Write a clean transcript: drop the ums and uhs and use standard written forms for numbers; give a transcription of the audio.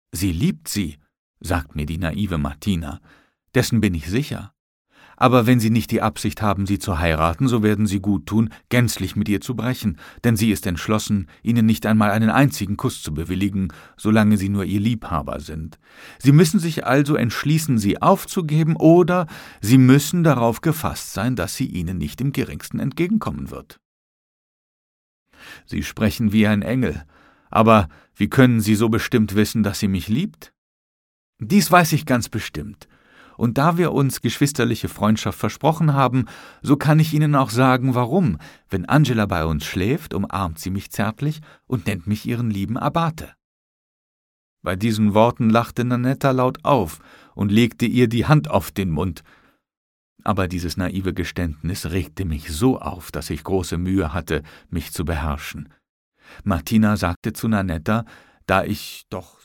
»Sie liebt sie«, sagt mir die naive Martina. »Dessen bin ich sicher. Aber wenn Sie nicht die Absicht haben, sie zu heiraten, so werden Sie gut tun, gänzlich mit ihr zu brechen, denn sie ist entschlossen, Ihnen nicht einmal einen einzigen Kuss zu bewilligen, solange Sie nur Ihr Liebhaber sind. Sie müssen sich also entschließen, sie aufzugeben, oder Sie müssen darauf gefasst sein, dass sie Ihnen nicht im geringsten entgegenkommen wird.« »Sie sprechen wie ein Engel. Aber wie können Sie so bestimmt wissen, dass sie mich liebt?« »Dies weiß ich ganz bestimmt. Und da wir uns geschwisterliche Freundschaft versprochen haben, so kann ich Ihnen auch sagen, warum. Wenn Angela bei uns schläft, umarmt sie mich zärtlich und nennt mich ihren lieben Abate.« Bei diesen Worten lachte Nanetta laut auf und legte ihr die Hand auf den Mund. Aber dieses naive Geständnis regte mich so auf, dass ich große Mühe hatte, mich zu beherrschen. Martina sagte zu Nanetta, da ich doch